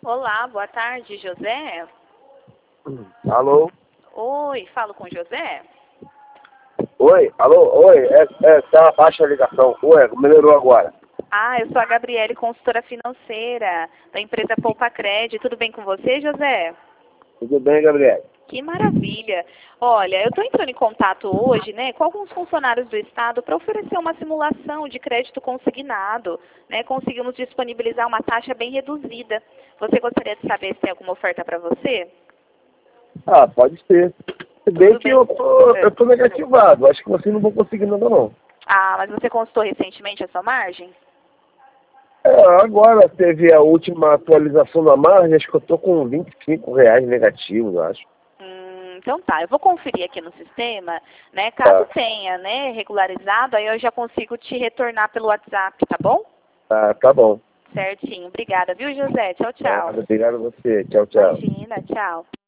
Olá, boa tarde, José. Alô? Oi, falo com José? Oi, alô, oi, tá baixa a ligação. Ué, melhorou agora. Ah, eu sou a Gabriele, consultora financeira da empresa Poupa Cred. Tudo bem com você, José? Tudo bem, Gabriel? Que maravilha! Olha, eu estou entrando em contato hoje, né, com alguns funcionários do Estado para oferecer uma simulação de crédito consignado, né? Conseguimos disponibilizar uma taxa bem reduzida. Você gostaria de saber se tem alguma oferta para você? Ah, pode ser. Se bem Tudo que bem? eu tô negativado. Acho que vocês não vão conseguir nada, não. Ah, mas você consultou recentemente a sua margem? Agora teve a última atualização da margem, acho que eu tô com R$ 25 negativos, eu acho. Então tá, eu vou conferir aqui no sistema, né? Caso Tá, tenha, né, regularizado, aí eu já consigo te retornar pelo WhatsApp, tá bom? tá bom. Certinho. Obrigada, viu, José? Tchau, tchau. Obrigado a você. Tchau, tchau. Imagina, tchau.